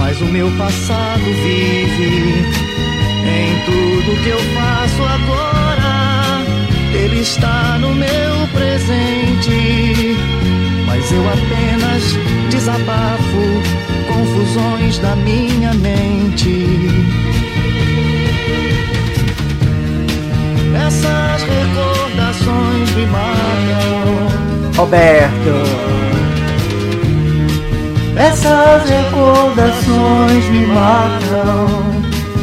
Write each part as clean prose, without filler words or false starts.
mas o meu passado vive em tudo que eu faço agora. Ele está no meu presente, mas eu apenas desabafo confusões da minha mente. Essas recordações me matam, Roberto. Essas recordações me matam.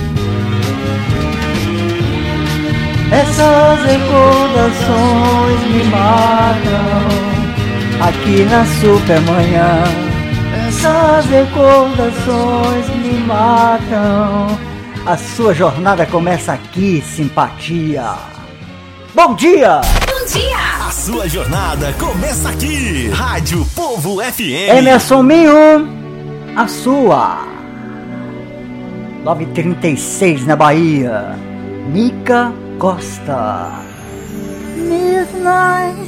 Essas recordações me matam. Aqui na Supermanhã. Essas recordações me matam. A sua jornada começa aqui, simpatia. Bom dia! Bom dia! A sua jornada começa aqui. Rádio Povo FM. Emerson Minho, a sua. 9h36 na Bahia. Mica Costa. Midnight.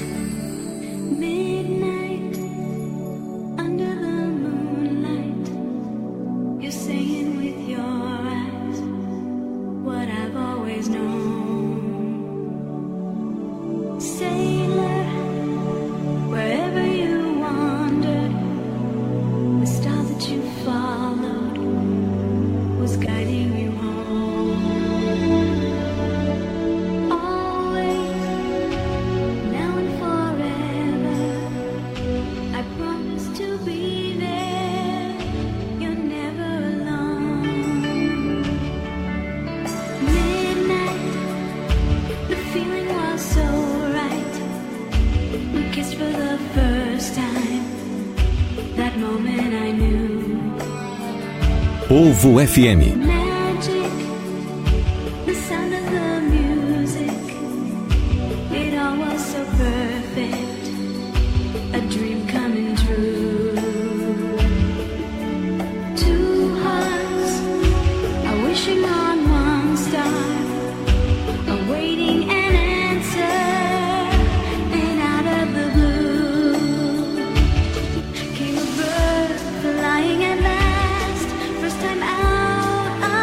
Povo FM. Flying at last, first time out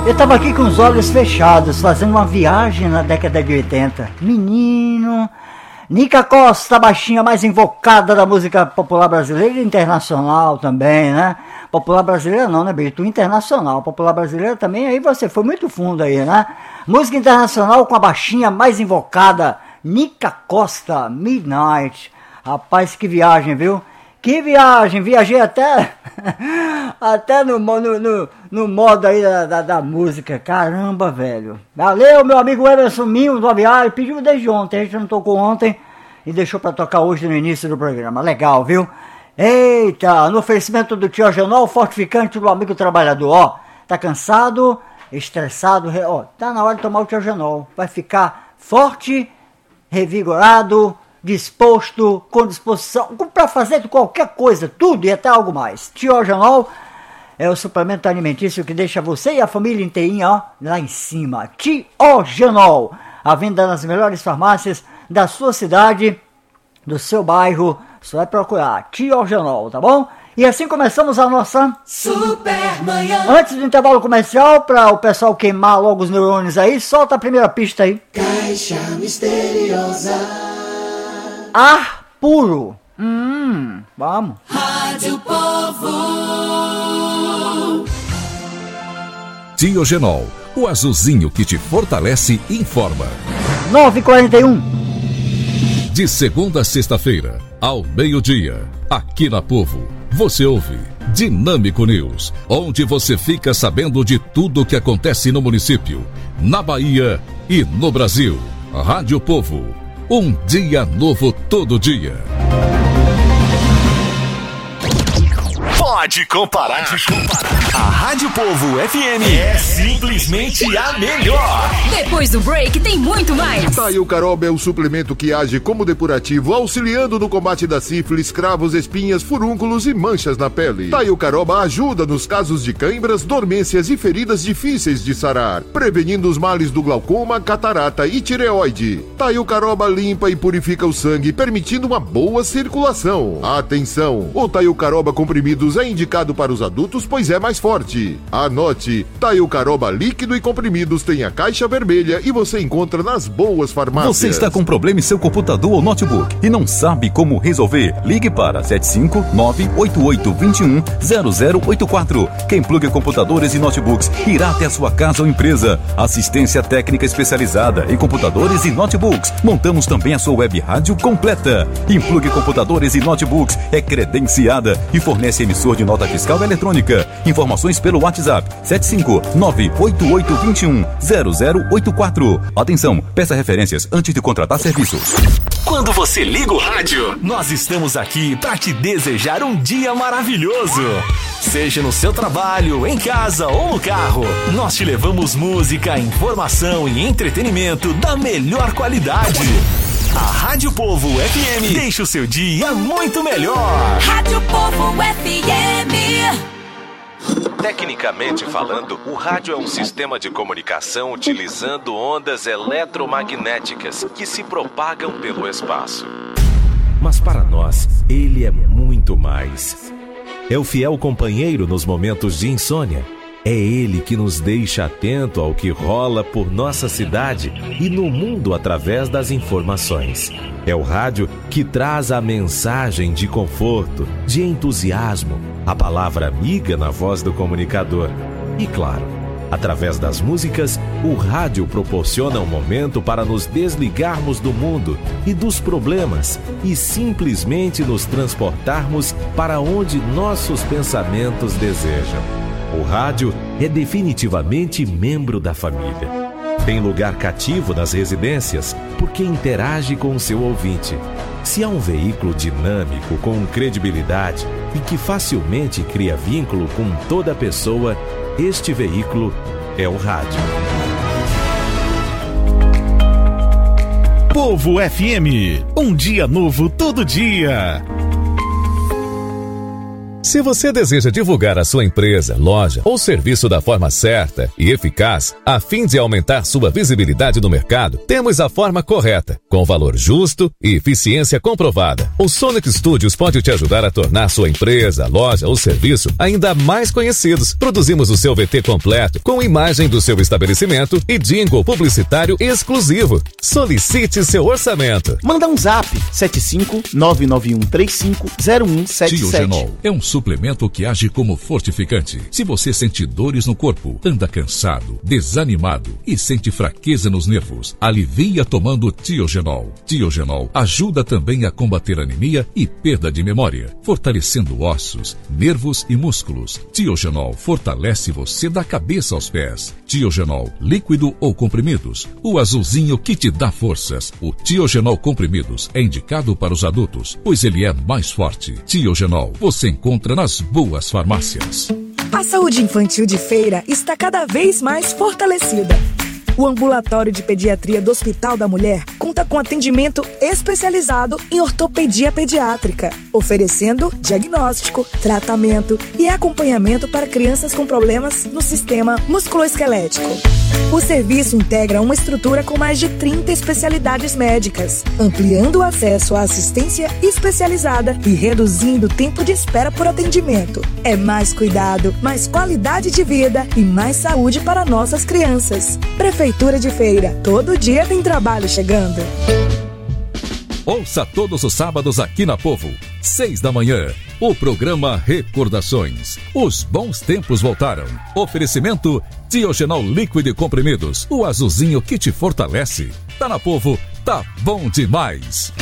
Eu tava aqui com os olhos fechados, fazendo uma viagem na década de 80. Menino, Nica Costa, a baixinha mais invocada da música popular brasileira e internacional também, né? Popular brasileira não, né, Brito? Internacional. Popular brasileira também, aí você foi muito fundo aí, né? Música internacional com a baixinha mais invocada, Nica Costa, Midnight. Rapaz, que viagem, viu? Que viagem, viajei até no modo aí da música, caramba, velho. Valeu, meu amigo Emerson Minho do Aviário, pediu desde ontem, a gente não tocou ontem e deixou pra tocar hoje no início do programa, legal, viu? Eita, no oferecimento do Tio Genol, fortificante do amigo trabalhador, ó, tá cansado, estressado, ó, tá na hora de tomar o Tio Genol, vai ficar forte, revigorado, disposto, com disposição, para fazer qualquer coisa, tudo e até algo mais. Tiogenol é o suplemento alimentício que deixa você e a família inteirinha, ó, lá em cima. Tiogenol, a venda nas melhores farmácias da sua cidade, do seu bairro, só vai procurar Tiogenol, tá bom? E assim começamos a nossa Supermanhã. Antes do intervalo comercial, para o pessoal queimar logo os neurônios aí, solta a primeira pista aí. Caixa misteriosa. Ar puro. Vamos. Rádio Povo. Tiogenol, o azulzinho que te fortalece e informa. 9h41. De segunda a sexta-feira, ao meio-dia, aqui na Povo, você ouve Dinâmico News, onde você fica sabendo de tudo o que acontece no município, na Bahia e no Brasil. Rádio Povo. Um dia novo todo dia. Pode comparar. A Rádio Povo FM é simplesmente a melhor. Depois do break tem muito mais. Taio Caroba é o suplemento que age como depurativo, auxiliando no combate da sífilis, cravos, espinhas, furúnculos e manchas na pele. Taio Caroba ajuda nos casos de cãibras, dormências e feridas difíceis de sarar, prevenindo os males do glaucoma, catarata e tireoide. Taio Caroba limpa e purifica o sangue, permitindo uma boa circulação. Atenção! O Taio Caroba comprimidos é indicado para os adultos, pois é mais forte. Anote, Taio Caroba líquido e comprimidos tem a caixa vermelha e você encontra nas boas farmácias. Você está com problema em seu computador ou notebook e não sabe como resolver? Ligue para 759-8821-0084. Quem pluga computadores e notebooks irá até a sua casa ou empresa. Assistência técnica especializada em computadores e notebooks. Montamos também a sua web rádio completa. Implugue computadores e notebooks é credenciada e fornece emissor de nota fiscal eletrônica. Informações pelo WhatsApp 759-8821-0084. Atenção, peça referências antes de contratar serviços. Quando você liga o rádio, nós estamos aqui para te desejar um dia maravilhoso. Seja no seu trabalho, em casa ou no carro, nós te levamos música, informação e entretenimento da melhor qualidade. A Rádio Povo FM deixa o seu dia muito melhor. Rádio Povo FM. Tecnicamente falando, o rádio é um sistema de comunicação utilizando ondas eletromagnéticas que se propagam pelo espaço. Mas para nós, ele é muito mais. É o fiel companheiro nos momentos de insônia. É ele que nos deixa atento ao que rola por nossa cidade e no mundo através das informações. É o rádio que traz a mensagem de conforto, de entusiasmo, a palavra amiga na voz do comunicador. E claro, através das músicas, o rádio proporciona um momento para nos desligarmos do mundo e dos problemas e simplesmente nos transportarmos para onde nossos pensamentos desejam. O rádio é definitivamente membro da família. Tem lugar cativo nas residências porque interage com o seu ouvinte. Se há um veículo dinâmico, com credibilidade e que facilmente cria vínculo com toda pessoa, este veículo é o rádio. Povo FM, um dia novo todo dia. Se você deseja divulgar a sua empresa, loja ou serviço da forma certa e eficaz, a fim de aumentar sua visibilidade no mercado, temos a forma correta, com valor justo e eficiência comprovada. O Sonic Studios pode te ajudar a tornar sua empresa, loja ou serviço ainda mais conhecidos. Produzimos o seu VT completo, com imagem do seu estabelecimento e jingle publicitário exclusivo. Solicite seu orçamento. Manda um zap, 75991350177. Tiogenol é um suplemento que age como fortificante. Se você sente dores no corpo, anda cansado, desanimado e sente fraqueza nos nervos, alivia tomando Tiogenol. Tiogenol ajuda também a combater anemia e perda de memória, fortalecendo ossos, nervos e músculos. Tiogenol fortalece você da cabeça aos pés. Tiogenol, líquido ou comprimidos, o azulzinho que te dá forças. O Tiogenol comprimidos é indicado para os adultos, pois ele é mais forte. Tiogenol, você encontra nas boas farmácias. A saúde infantil de Feira está cada vez mais fortalecida. O Ambulatório de Pediatria do Hospital da Mulher conta com atendimento especializado em ortopedia pediátrica, oferecendo diagnóstico, tratamento e acompanhamento para crianças com problemas no sistema musculoesquelético. O serviço integra uma estrutura com mais de 30 especialidades médicas, ampliando o acesso à assistência especializada e reduzindo o tempo de espera por atendimento. É mais cuidado, mais qualidade de vida e mais saúde para nossas crianças. Prefeitura de Feira, todo dia tem trabalho chegando. Ouça todos os sábados aqui na Povo, 6 da manhã, o programa Recordações. Os bons tempos voltaram. Oferecimento Tiogenol líquido e comprimidos, o azulzinho que te fortalece. Tá na Povo, tá bom demais.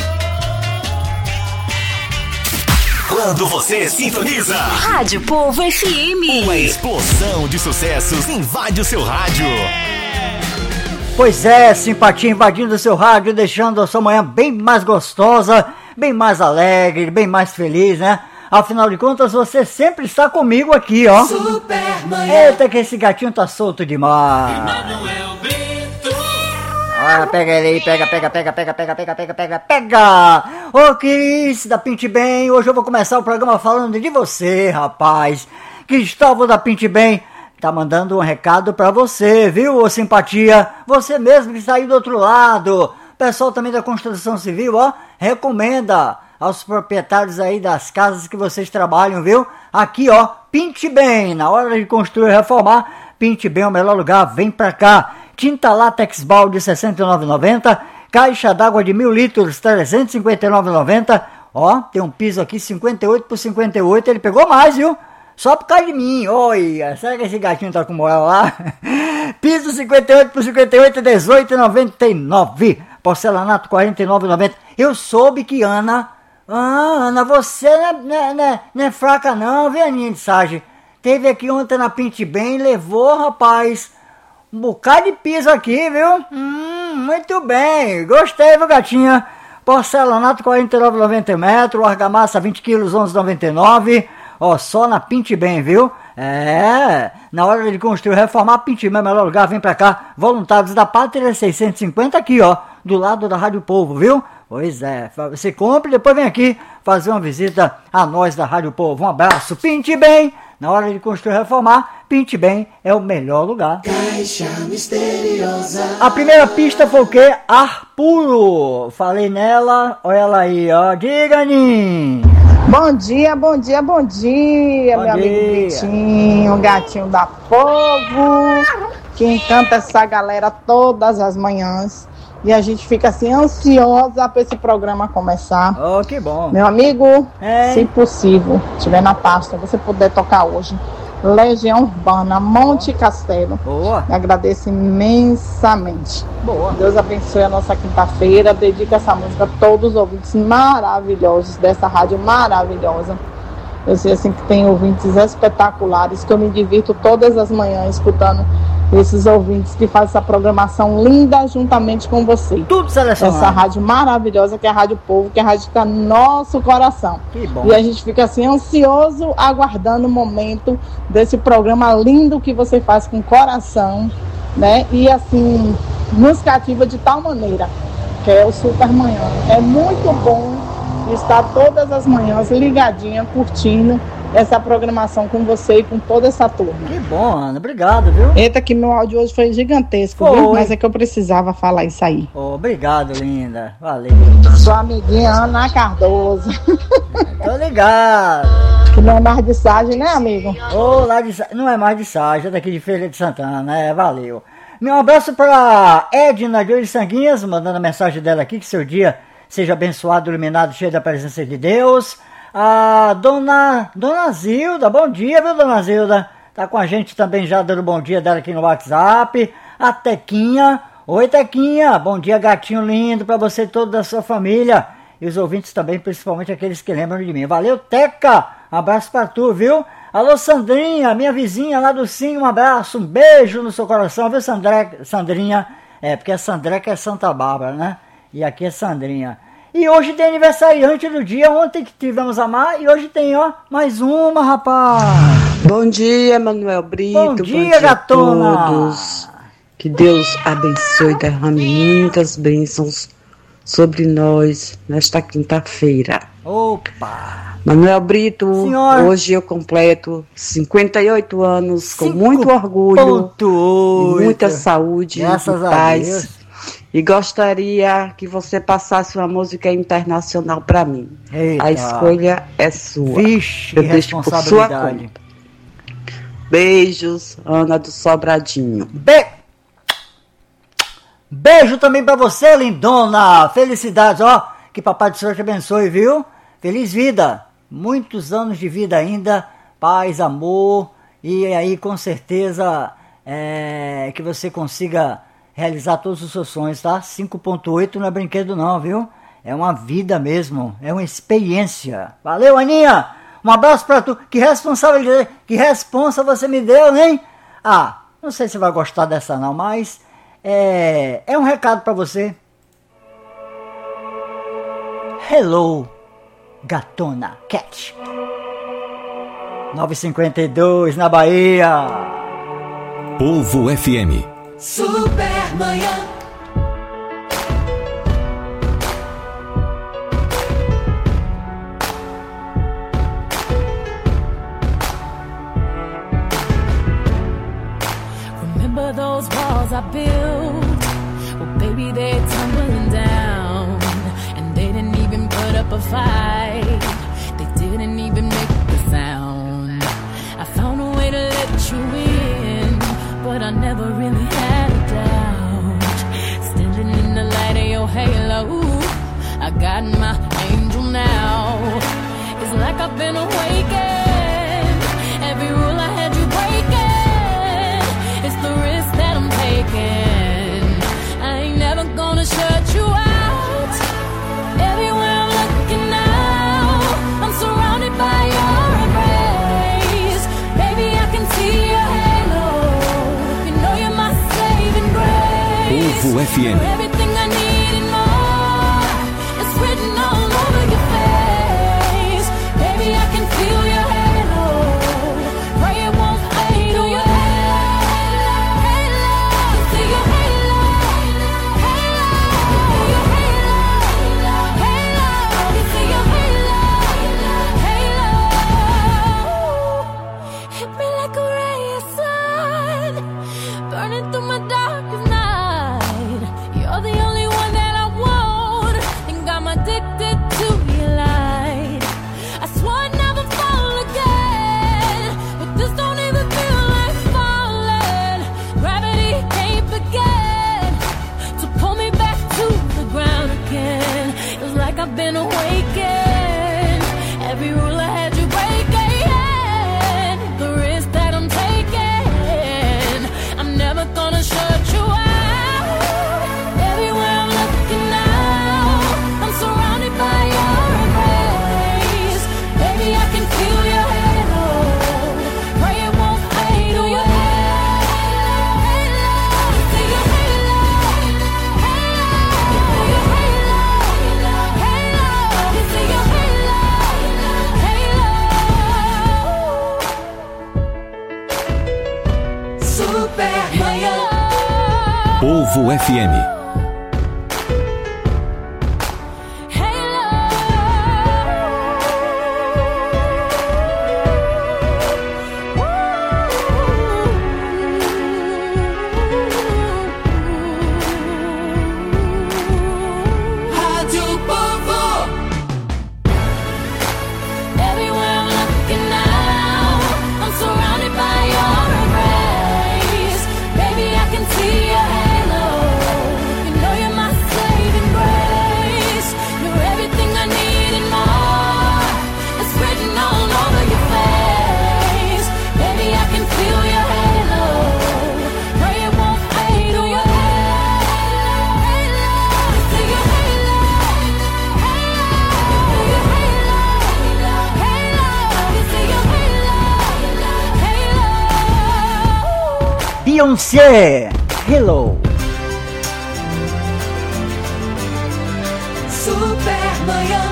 Quando você sintoniza Rádio Povo FM, uma explosão de sucessos invade o seu rádio. Pois é, simpatia invadindo o seu rádio, deixando a sua manhã bem mais gostosa, bem mais alegre, bem mais feliz, né? Afinal de contas, você sempre está comigo aqui, ó. Supermanhã. Eita, que esse gatinho tá solto demais. Emanuel Brito. Olha, pega ele aí, pega. Ô, Cris, da Pinte Bem, hoje eu vou começar o programa falando de você, rapaz. Cristóvão da Pinte Bem tá mandando um recado pra você, viu, ô simpatia? Você mesmo que está aí do outro lado. O pessoal também da construção civil, ó, recomenda aos proprietários aí das casas que vocês trabalham, viu? Aqui, ó, Pinte Bem, na hora de construir e reformar, Pinte Bem é o melhor lugar, vem pra cá. Tinta látex balde R$ 69,90, caixa d'água de 1.000 litros R$ 359,90. Ó, tem um piso aqui 58 por 58, ele pegou mais, viu? Só por causa de mim, olha, será que esse gatinho tá com moral lá? Piso 58 por 58, R$ 18,99. Porcelanato R$ 49,90. Eu soube que Ana, você não é fraca não, viu, Aninha de Sage? Teve aqui ontem na Pinte Bem, levou, rapaz, um bocado de piso aqui, viu? Muito bem, gostei, viu, gatinha? Porcelanato R$ 49,90 metro, argamassa 20 quilos, R$ 11,99. Ó, só na Pinte Bem, viu? É, na hora de construir e reformar, Pinte Bem é o melhor lugar, vem pra cá. Voluntários da Pátria 650 aqui, ó, do lado da Rádio Povo, viu? Pois é, você compra e depois vem aqui fazer uma visita a nós da Rádio Povo. Um abraço, Pinte Bem. Na hora de construir e reformar, Pinte Bem é o melhor lugar. Caixa misteriosa. A primeira pista foi o quê? Ar puro. Falei nela, olha ela aí, ó. Diga, Nin. Bom dia, meu amigo Britinho, gatinho da Povo, que encanta essa galera todas as manhãs. E a gente fica assim ansiosa para esse programa começar. Oh, que bom. Meu amigo, se possível, tiver na pasta, você puder tocar hoje Legião Urbana, Monte Castelo. Boa. Agradeço imensamente. Boa. Deus abençoe a nossa quinta-feira. Dedica essa música a todos os ouvintes maravilhosos dessa rádio maravilhosa. Eu sei assim que tem ouvintes espetaculares, que eu me divirto todas as manhãs escutando esses ouvintes que fazem essa programação linda juntamente com você. Tudo selecionado. Essa rádio maravilhosa que é a Rádio Povo, que é a rádio que está no nosso coração. Que bom. E a gente fica assim ansioso, aguardando o momento desse programa lindo que você faz com coração, né? E assim, nos cativa de tal maneira, que é o Supermanhã. É muito bom estar todas as manhãs ligadinha, curtindo essa programação com você e com toda essa turma. Que bom, Ana. Obrigado, viu? Eita, que meu áudio hoje foi gigantesco, Foi. viu? Mas é que eu precisava falar isso aí. Obrigado, linda. Valeu. Sua amiguinha Ana Cardoso. Tô ligado. Que não é mais de Sagem, né, amigo? Lá de não é mais de Sagem, é daqui de Feira de Santana, valeu. Meu abraço para Edna de Sanguinhas, mandando a mensagem dela aqui, que seu dia seja abençoado, iluminado, cheio da presença de Deus. A Dona Zilda, bom dia, viu, Dona Zilda? Tá com a gente também já, dando bom dia dela aqui no WhatsApp. A Tequinha, oi Tequinha, bom dia, gatinho lindo, para você e toda a sua família. E os ouvintes também, principalmente aqueles que lembram de mim. Valeu, Teca, abraço pra tu, viu? Alô, Sandrinha, minha vizinha lá do Sim, um abraço, um beijo no seu coração, viu, Sandrinha? Porque a Sandreca é Santa Bárbara, né? E aqui é Sandrinha. E hoje tem aniversariante do dia, ontem que tivemos a Mar, e hoje tem, ó, mais uma, rapaz. Bom dia, Manuel Brito. Bom dia, gatona. A todos. Que Deus abençoe e derrame muitas bênçãos sobre nós nesta quinta-feira. Opa! Manuel Brito, Senhora. Hoje eu completo 58 anos com muito orgulho, e muita saúde e paz. E gostaria que você passasse uma música internacional para mim. Eita. A escolha é sua. Vixe, eu deixo por sua conta. Beijos, Ana do Sobradinho. Beijo também pra você, lindona. Felicidades, ó. Que papai do Senhor te abençoe, viu? Feliz vida. Muitos anos de vida ainda. Paz, amor. E aí, com certeza, que você consiga realizar todos os seus sonhos, tá? 5.8 não é brinquedo não, viu? É uma vida mesmo. É uma experiência. Valeu, Aninha. Um abraço pra tu. Que responsa você me deu, hein? Não sei se vai gostar dessa não, mas... É um recado pra você. Hello, gatona cat. 9h52 na Bahia. Povo FM. Supermanhã. Remember those walls I built? Well, baby, they're tumbling down. And they didn't even put up a fight. They didn't even make a sound. I found a way to let you in, but I never really had a doubt. Standing in the light of your halo, I got my angel now. It's like I've been awakened. Every rule I had you breaking. It's the risk that I'm taking. I ain't never gonna shut you out. Everywhere I'm looking now, I'm surrounded by your embrace. Baby, I can see your halo. You know you're my saving grace. Povo FM. You're everything I need and more. It's written all over your face. Baby, I can feel your halo. Pray it won't fade away. Through my darkest night, you're the only one that I want, and I'm addicted to your light. I swore I'd never fall again, but this don't even feel like falling. Gravity can't begin to pull me back to the ground again. It's like I've been awakened. Every rule I had you breaking, the risk that I'm taking, I'm never gonna shut you out. Everywhere I'm looking now, I'm surrounded by your embrace. Baby, I can feel your halo. Pray it won't fade away. See your halo, see your halo. Supermanhã. Povo FM. Beyoncé, Hello. Supermanhã.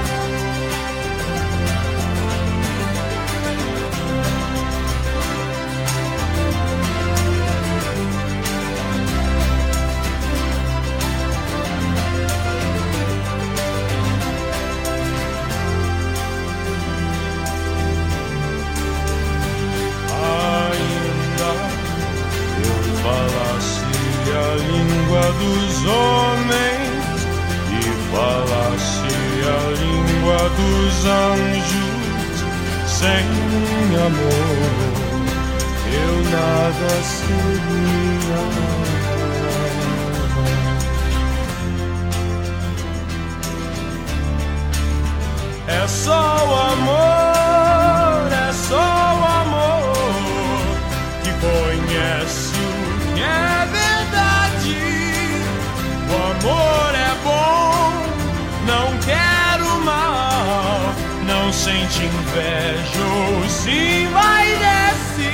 Dos homens e falasse a língua dos anjos, sem amor eu nada seria. É só o amor, é só o amor que conhece o que é verdade. O amor é bom, não quero mal, não sente inveja ou se vai descer.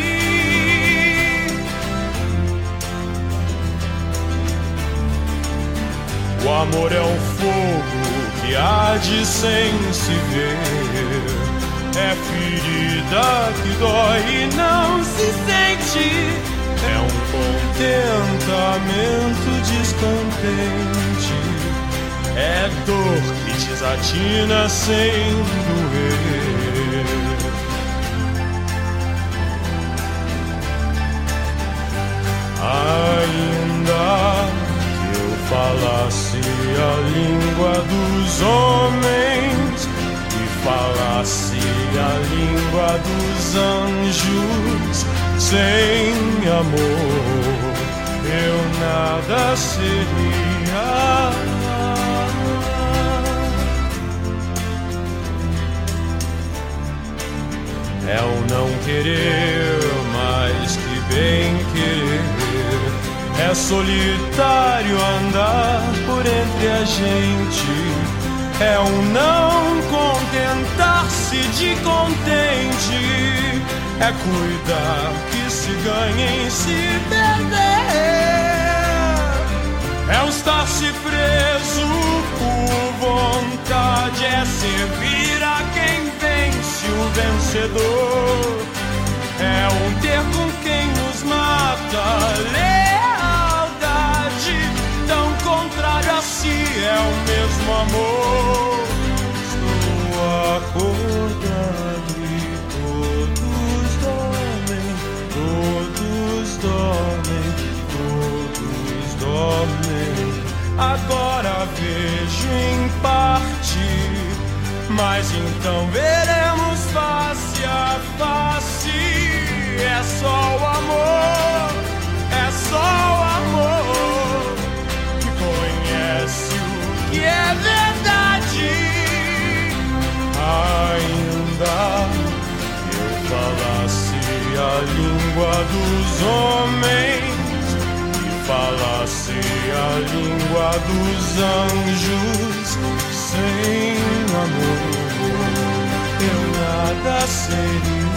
O amor é um fogo que arde sem se ver, é ferida que dói e não se sente. É um contentamento descontente, é dor que desatina sem doer. Ainda que eu falasse a língua dos homens e falasse a língua dos anjos, sem amor eu nada seria. É o não querer mais que bem querer, é solitário andar por entre a gente, é o não contentar-se de contente, é cuidar que se ganha em se perder, é o estar-se preso por vontade, é servir a quem vence o vencedor, é um ter com quem nos mata, lealdade, tão contrário a si é o mesmo amor. Estou acordado e todos dormem, agora vejo em parte, mas então veremos face a face. É só o amor, é só o amor que conhece o que é verdade. Ainda que eu falasse a língua dos homens e falasse a língua dos anjos, sem amor eu nada seria.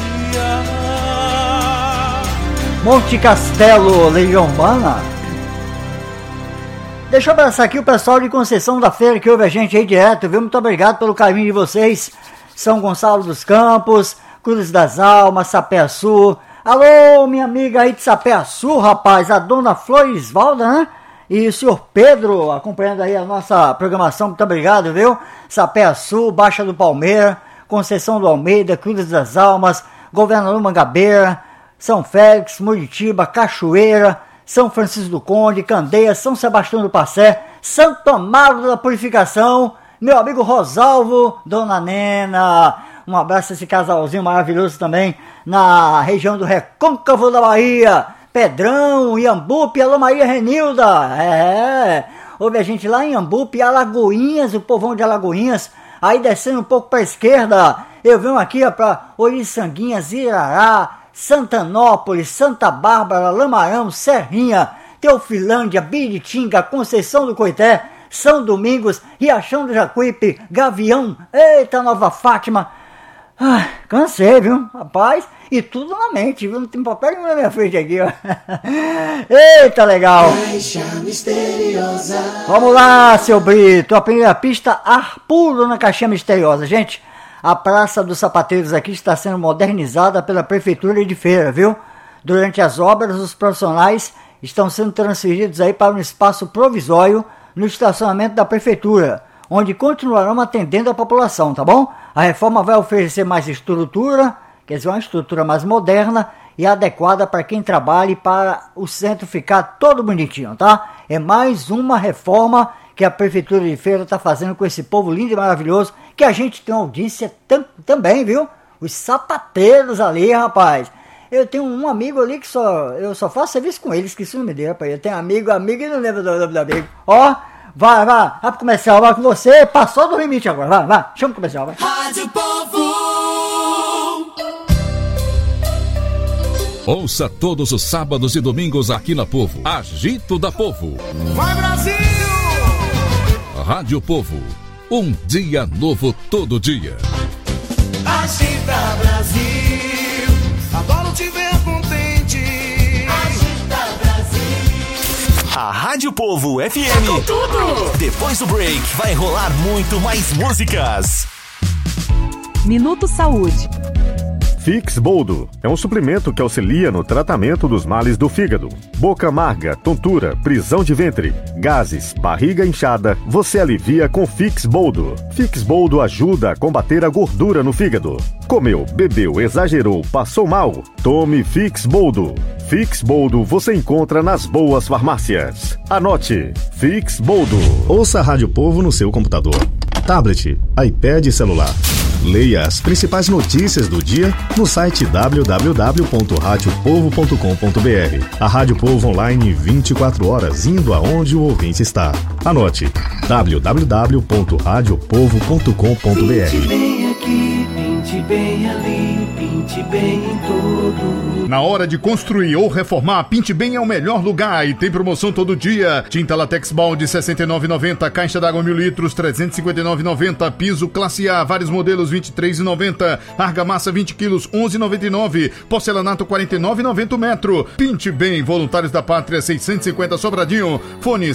Monte Castelo, Legião Urbana. Deixa eu abraçar aqui o pessoal de Conceição da Feira que ouve a gente aí direto, viu? Muito obrigado pelo carinho de vocês. São Gonçalo dos Campos, Cruz das Almas, Sapé-Açu. Alô, minha amiga aí de Sapé-Açu, rapaz, a dona Florisvalda, né? E o senhor Pedro acompanhando aí a nossa programação, muito obrigado, viu? Sapé-Açu, Baixa do Palmeira, Conceição do Almeida, Cruz das Almas, Governador Mangabeira, São Félix, Muritiba, Cachoeira, São Francisco do Conde, Candeias, São Sebastião do Passé, Santo Amaro da Purificação, meu amigo Rosalvo, Dona Nena. Um abraço a esse casalzinho maravilhoso também na região do Recôncavo da Bahia, Pedrão, Iambupe, Alô Maria Renilda. Ouve a gente lá em Iambupe, Alagoinhas, o povão de Alagoinhas. Aí descendo um pouco para a esquerda, eu venho aqui para Oriçanguinhas, Irará, Santanópolis, Santa Bárbara, Lamarão, Serrinha, Teofilândia, Biritinga, Conceição do Coité, São Domingos, Riachão do Jacuípe, Gavião, eita, Nova Fátima, Cansei, viu, rapaz? E tudo na mente, viu? Não tem papel nenhum na minha frente aqui, ó. Eita, legal. Caixa misteriosa. Vamos lá, seu Brito. A primeira pista, ar puro na caixinha misteriosa. Gente, a Praça dos Sapateiros aqui está sendo modernizada pela Prefeitura de Feira, viu? Durante as obras, os profissionais estão sendo transferidos aí para um espaço provisório no estacionamento da Prefeitura, onde continuarão atendendo a população, tá bom? A reforma vai oferecer mais estrutura, quer dizer, uma estrutura mais moderna e adequada para quem trabalha e para o centro ficar todo bonitinho, tá? É mais uma reforma que a Prefeitura de Feira está fazendo com esse povo lindo e maravilhoso, que a gente tem audiência também, viu? Os sapateiros ali, rapaz. Eu tenho um amigo ali que eu só faço serviço com ele, esqueci o nome dele, rapaz. Eu tenho amigo e não lembro do nome do amigo. Ó, vai pro comercial, vai com você, passou do limite agora, vai, chama o comercial, vai. Rádio Povo. Ouça todos os sábados e domingos aqui na Povo, Agito da Povo. Vai, Brasil! Rádio Povo, um dia novo todo dia. Agita, Brasil, adoro te ver contente. Agita, Brasil. A Rádio Povo FM. Com tudo. Depois do break, vai rolar muito mais músicas. Minuto Saúde. Fix Boldo é um suplemento que auxilia no tratamento dos males do fígado. Boca amarga, tontura, prisão de ventre, gases, barriga inchada, você alivia com Fix Boldo. Fix Boldo ajuda a combater a gordura no fígado. Comeu, bebeu, exagerou, passou mal? Tome Fix Boldo. Fix Boldo você encontra nas boas farmácias. Anote, Fix Boldo. Ouça a Rádio Povo no seu computador, tablet, iPad e celular. Leia as principais notícias do dia no site www.radiopovo.com.br. A Rádio Povo online 24 horas, indo aonde o ouvinte está. Anote, www.radiopovo.com.br. Pinte bem aqui, pinte bem ali, pinte bem em tudo. Na hora de construir ou reformar, Pinte Bem é o melhor lugar e tem promoção todo dia. Tinta Latex Balde R$ 69,90, caixa d'água 1000 litros R$ 359,90, piso classe A, vários modelos R$ 23,90, argamassa 20 quilos R$ 11,99, porcelanato R$ 49,90 metro. Pinte Bem, Voluntários da Pátria 650 Sobradinho, fone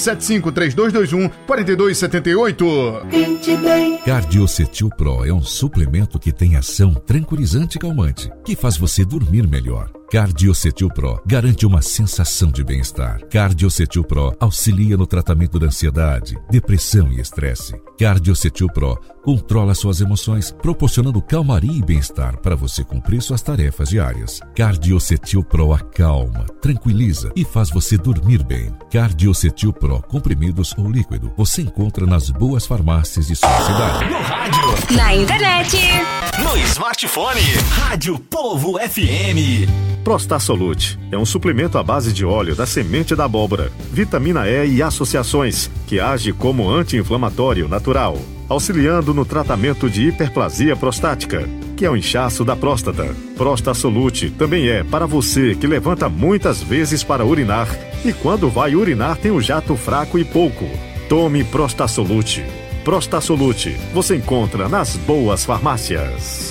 753221-4278. Pinte Bem. Cardiocetil Pro é um suplemento que tem ação tranquilizante e calmante, que faz você dormir melhor. Cardiocetil Pro garante uma sensação de bem-estar. Cardiocetil Pro auxilia no tratamento da ansiedade, depressão e estresse. Cardiocetil Pro controla suas emoções, proporcionando calmaria e bem-estar para você cumprir suas tarefas diárias. Cardiocetil Pro acalma, tranquiliza e faz você dormir bem. Cardiocetil Pro, comprimidos ou líquido, você encontra nas boas farmácias de sua cidade. No rádio, na internet, no smartphone. Rádio Povo FM. Prostasolute é um suplemento à base de óleo da semente da abóbora, vitamina E e associações, que age como anti-inflamatório natural, auxiliando no tratamento de hiperplasia prostática, que é o inchaço da próstata. Prostasolute também é para você que levanta muitas vezes para urinar e quando vai urinar tem o jato fraco e pouco. Tome Prostasolute. Prostasolute você encontra nas boas farmácias.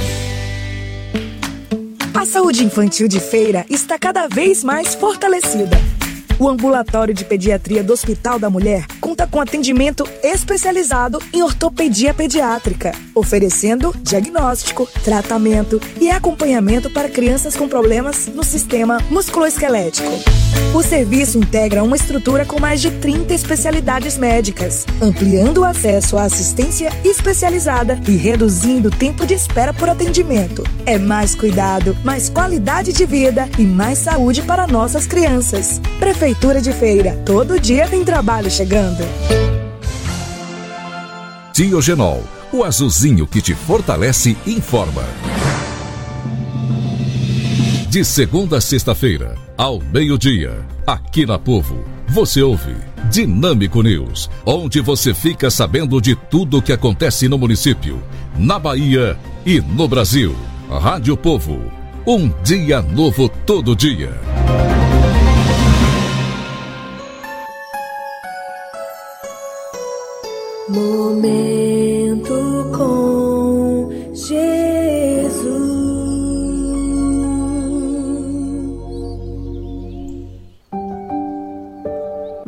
A saúde infantil de Feira está cada vez mais fortalecida. O Ambulatório de Pediatria do Hospital da Mulher conta com atendimento especializado em ortopedia pediátrica, oferecendo diagnóstico, tratamento e acompanhamento para crianças com problemas no sistema musculoesquelético. O serviço integra uma estrutura com mais de 30 especialidades médicas, ampliando o acesso à assistência especializada e reduzindo o tempo de espera por atendimento. É mais cuidado, mais qualidade de vida e mais saúde para nossas crianças. Prefeitura de Feira, todo dia tem trabalho chegando. Diogenol, o azulzinho que te fortalece, informa. De segunda a sexta-feira, ao meio-dia, aqui na Povo, você ouve Dinâmico News, onde você fica sabendo de tudo o que acontece no município, na Bahia e no Brasil. Rádio Povo, um dia novo todo dia. Momento com Jesus.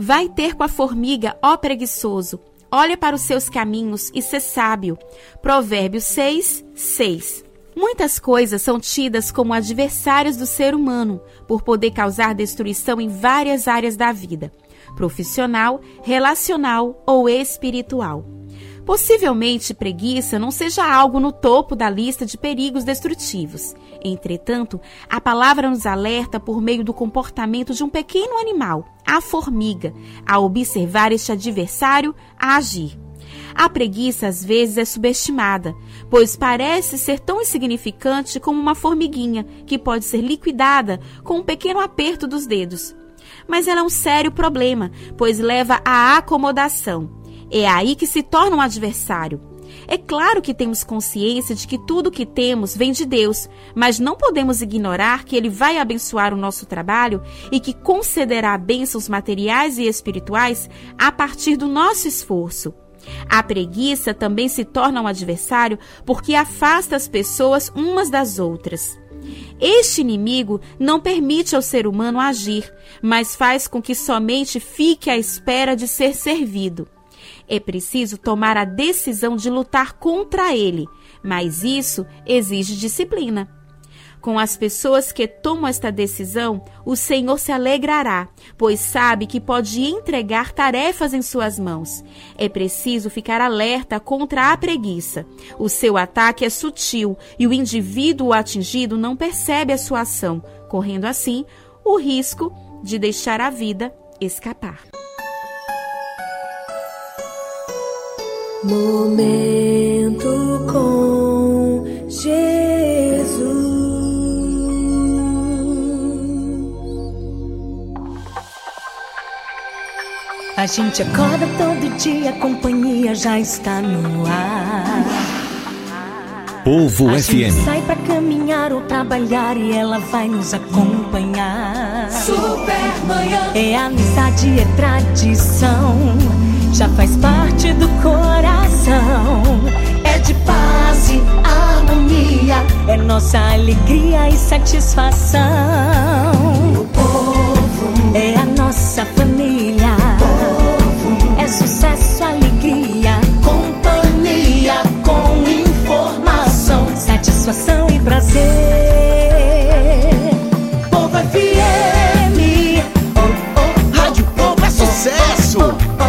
Vai ter com a formiga, ó preguiçoso. Olha para os seus caminhos e sê sábio. Provérbios 6, 6. Muitas coisas são tidas como adversários do ser humano, por poder causar destruição em várias áreas da vida, profissional, relacional ou espiritual. Possivelmente, preguiça não seja algo no topo da lista de perigos destrutivos. Entretanto, a palavra nos alerta por meio do comportamento de um pequeno animal, a formiga, a observar este adversário a agir. A preguiça às vezes é subestimada, pois parece ser tão insignificante como uma formiguinha que pode ser liquidada com um pequeno aperto dos dedos. Mas ela é um sério problema, pois leva à acomodação. É aí que se torna um adversário. É claro que temos consciência de que tudo o que temos vem de Deus, mas não podemos ignorar que Ele vai abençoar o nosso trabalho e que concederá bênçãos materiais e espirituais a partir do nosso esforço. A preguiça também se torna um adversário porque afasta as pessoas umas das outras. Este inimigo não permite ao ser humano agir, mas faz com que somente fique à espera de ser servido. É preciso tomar a decisão de lutar contra ele, mas isso exige disciplina. Com as pessoas que tomam esta decisão, o Senhor se alegrará, pois sabe que pode entregar tarefas em suas mãos. É preciso ficar alerta contra a preguiça. O seu ataque é sutil e o indivíduo atingido não percebe a sua ação, correndo assim o risco de deixar a vida escapar. Momento com Jesus. A gente acorda todo dia, a companhia já está no ar. Povo a FM. Gente sai pra caminhar ou trabalhar e ela vai nos acompanhar. Supermanhã. É amizade, é tradição, já faz parte do coração. É de paz e harmonia, é nossa alegria e satisfação. O povo é a nossa família. Povo é sucesso, alegria, companhia com informação, satisfação e prazer. Povo FM, Rádio Povo é sucesso.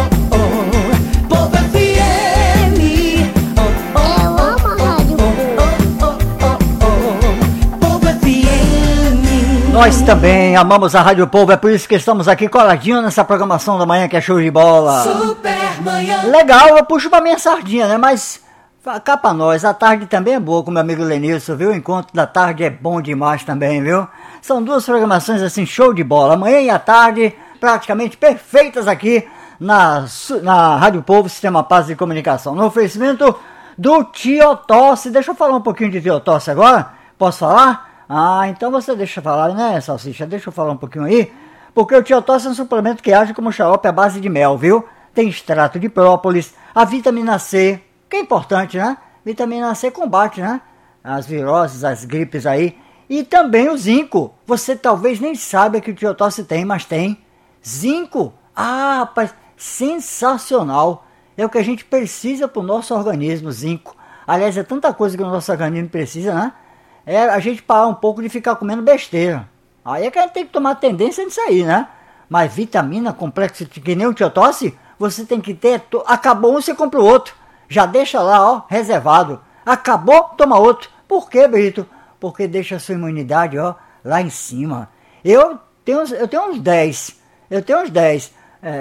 Nós também amamos a Rádio Povo, é por isso que estamos aqui coladinho nessa programação da manhã que é show de bola. Supermanhã. Legal, eu puxo pra minha sardinha, né? Mas cá pra nós, a tarde também é boa com meu amigo Lenilson, viu? O encontro da tarde é bom demais também, viu? São duas programações assim, show de bola. Amanhã e a tarde, praticamente perfeitas aqui na Rádio Povo, Sistema Paz de Comunicação. No oferecimento do Tiotosse. Deixa eu falar um pouquinho de Tiotosse agora. Posso falar? Ah, então você deixa eu falar, né, Salsicha? Deixa eu falar um pouquinho aí. Porque o Tiotosse é um suplemento que age como xarope à base de mel, viu? Tem extrato de própolis, a vitamina C, que é importante, né? Vitamina C combate, né? As viroses, as gripes aí. E também o zinco. Você talvez nem saiba que o Tiotosse tem, mas tem. Zinco? Ah, rapaz, sensacional. É o que a gente precisa pro nosso organismo, zinco. Aliás, é tanta coisa que o nosso organismo precisa, né? É a gente parar um pouco de ficar comendo besteira. Aí é que a gente tem que tomar tendência nisso aí, né? Mas vitamina complexa, que nem o Tiotosse, você tem que ter... Acabou um, você compra o outro. Já deixa lá, ó, reservado. Acabou, toma outro. Por quê, Brito? Porque deixa a sua imunidade, ó, lá em cima. Eu tenho uns 10. Eu tenho uns 10.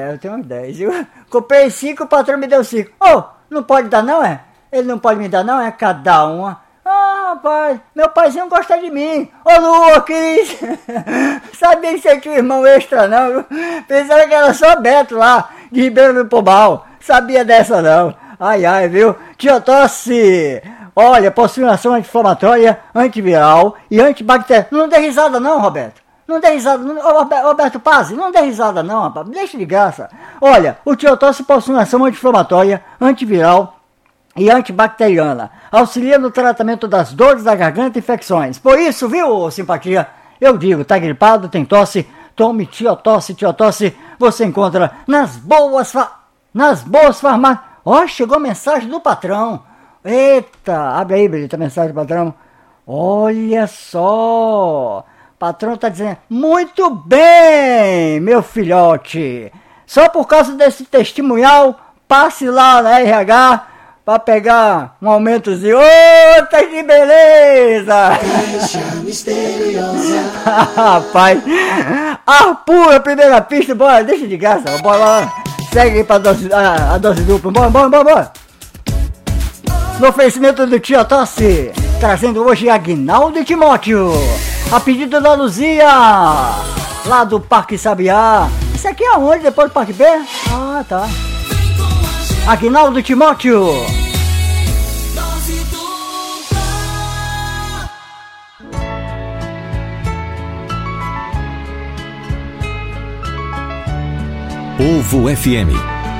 Eu comprei 5, o patrão me deu 5. Oh, não pode dar não, é? Ele não pode me dar não, é? Cada uma... Ah, rapaz, meu paizinho gosta de mim. Ô, Lua, Cris. Sabia que você tinha um irmão extra, não? Pensava que era só Beto lá, de Ribeiro do Pombal. Sabia dessa, não. Ai, ai, viu? Tiotosse. Olha, possui uma ação anti-inflamatória, antiviral e antibacteriana. Não dê risada, não, Roberto. Não dê risada, Roberto Pazzi, não dê risada, não, rapaz. Deixa de graça. Olha, o Tiotosse possui uma ação anti-inflamatória, antiviral e antibacteriana, auxilia no tratamento das dores da garganta e infecções. Por isso, viu, simpatia, eu digo, tá gripado, tem tosse, Tome Tiotosse. Tiotosse você encontra nas boas farmácias. Ó, chegou a mensagem do patrão. Eita, abre aí, Belita, a mensagem do patrão. Olha só, patrão tá dizendo, muito bem, meu filhote. Só por causa desse testemunhal, passe lá na RH pra pegar um aumentozinho. Ô, tá de beleza! Rapaz, Arthur, a primeira pista, bora, deixa de graça, bora lá. Segue aí pra a dose dupla, bora. No oferecimento do Tiotosse, trazendo hoje Aguinaldo e Timóteo, a pedido da Luzia, lá do Parque Sabiá. Isso aqui é onde? Depois do Parque B? Ah, tá. Aguinaldo e Timóteo. Povo FM.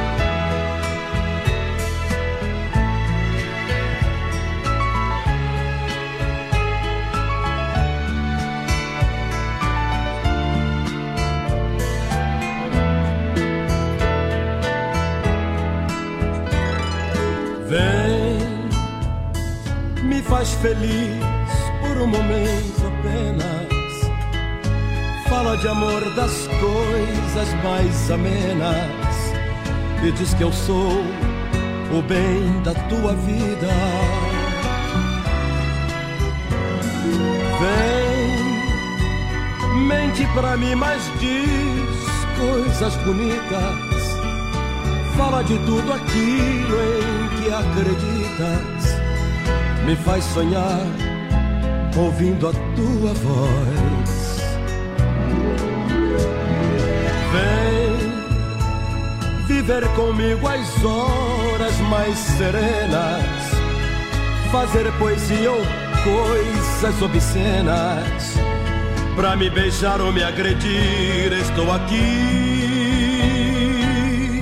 Faz feliz por um momento apenas. Fala de amor, das coisas mais amenas, e diz que eu sou o bem da tua vida. Vem, mente pra mim, mas diz coisas bonitas. Fala de tudo aquilo em que acreditas. Me faz sonhar ouvindo a tua voz. Vem viver comigo as horas mais serenas, fazer poesia ou coisas obscenas. Pra me beijar ou me agredir, estou aqui.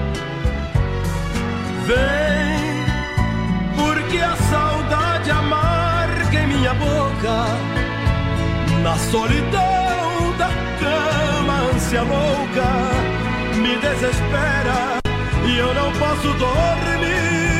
Vem, porque a saudade amarga em minha boca, na solidão da cama, ânsia louca me desespera e eu não posso dormir.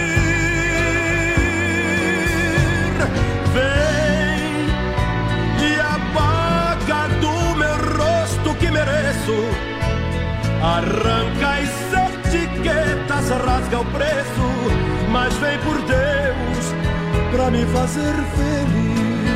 Vem e apaga do meu rosto que mereço, arranca as etiquetas, rasga o preço, mas vem por Deus pra me fazer feliz.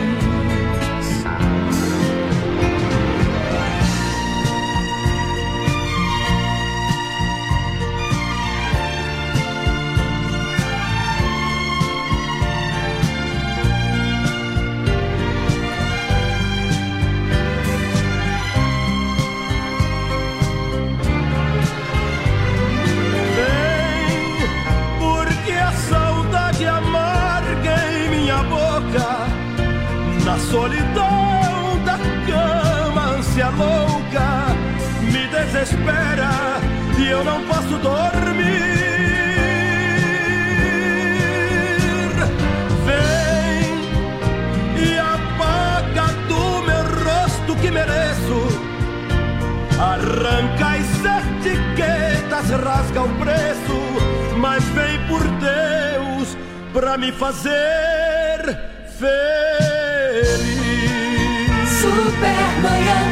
Na solidão da cama, ânsia louca me desespera e eu não posso dormir. Vem e apaga do meu rosto que mereço, arranca as etiquetas, rasga o preço, mas vem por Deus pra me fazer feliz. Supermanhã.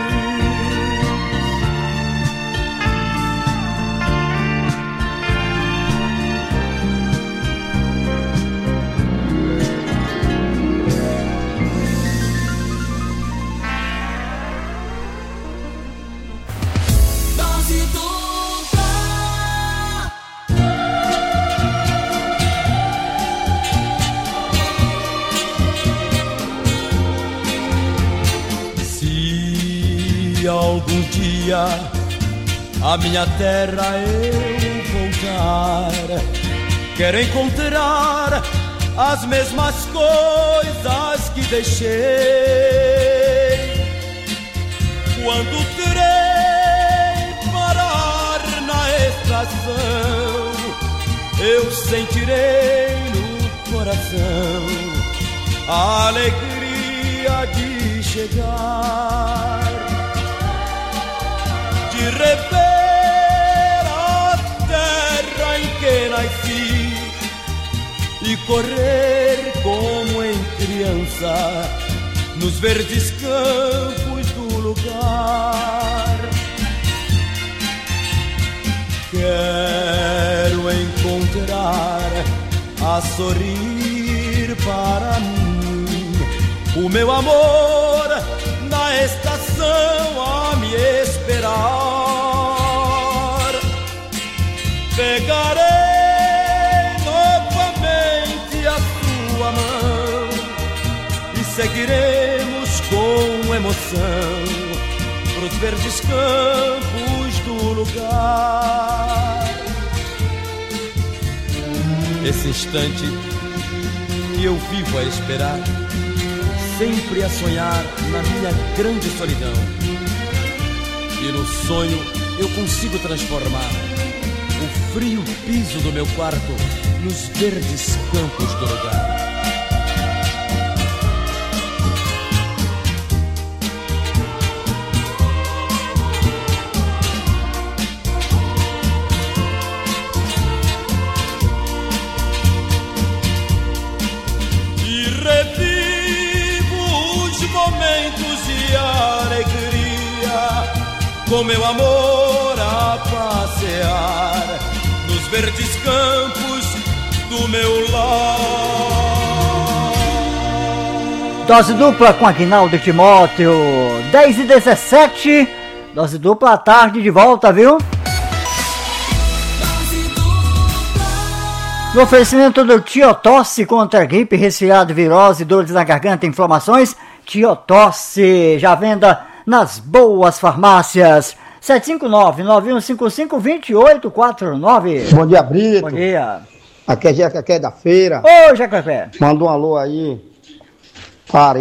Algum dia a minha terra eu voltar, quero encontrar as mesmas coisas que deixei. Quando o trem parar na estação, eu sentirei no coração a alegria de chegar. e rever a terra em que nasci e correr como em criança nos verdes campos do lugar. Quero encontrar a sorrir para mim o meu amor na estação a me esperar. Pegarei novamente a sua mão e seguiremos com emoção pros verdes campos do lugar. Esse instante que eu vivo a esperar, sempre a sonhar na minha grande solidão. E no sonho eu consigo transformar o frio piso do meu quarto nos verdes campos do lugar. Com meu amor a passear nos verdes campos do meu lar. Dose dupla com Aguinaldo Timóteo, 10h17. Dose dupla à tarde de volta, viu? No oferecimento do Tiotosse contra gripe, resfriado, virose, dores na garganta, inflamações. Tiotosse, já venda nas boas farmácias. 759-9155-2849. Bom dia, Brito. Bom dia. Aqui é Jacapé da Feira. Ô, Jacapé. Manda um alô aí para